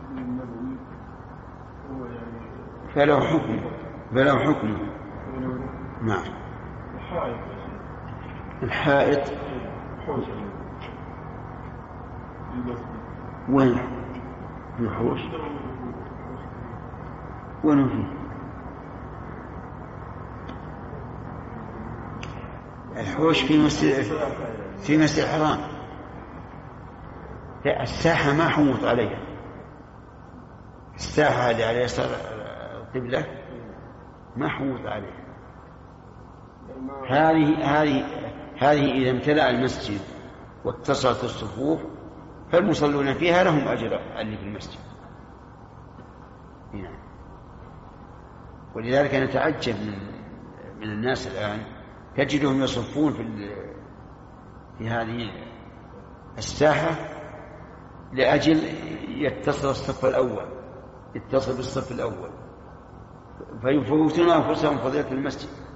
فله حكم. نعم. الحائط وين الحوش؟ وين فيه الحوش؟ في مسجد الحرام. الساحة ما حوط عليها، الساحة اللي على يسار القبلة ما حوط عليها. هذه إذا امتلأ المسجد واتصلت الصفوف فالمصلون فيها لهم أجر اللي في المسجد. ولذلك نتعجب من الناس الآن، تجدهم يصفون في هذه الساحة لأجل يتصل بالصف الأول فيفوتون أنفسهم فضيلة المسجد.